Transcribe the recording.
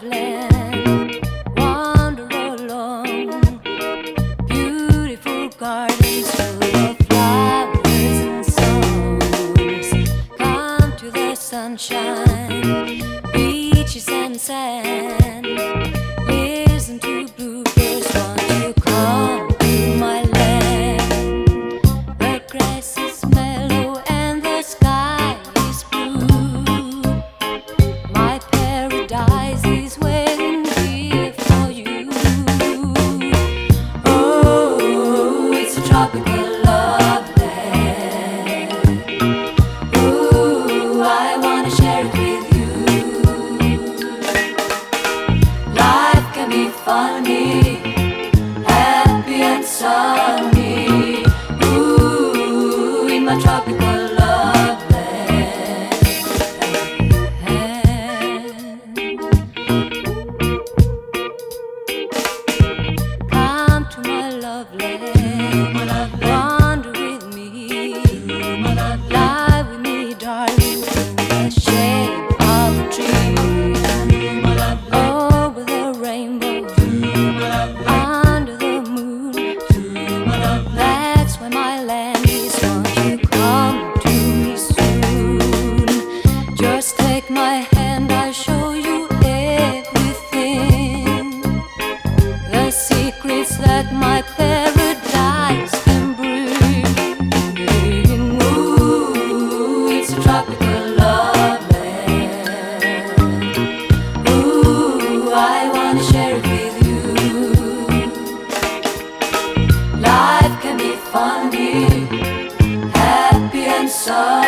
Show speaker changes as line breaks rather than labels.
love land, wander along beautiful gardens full of flowers and songs. Come to the sunshine, beaches and sand. Listen to bluebirds, won't you come to my land? The grass is mellow and the sky is blue. My paradise is waiting here for you. Oh, it's a tropical love land. Ooh, I wanna share it with you. Life can be funny, happy and sunny. Ooh, in my tropical love land. Come to my love land, wander with me, lie with me, darling, in the shade of a tree, over the rainbow, under the moon. That's where my land is. Won't you come to me soon? Just take my hand, I'll show you everything. The secrets that my paradise can bring. Ooh, it's a tropical love land. Ooh, I wanna share it with you. Life can be funny, happy and sunny.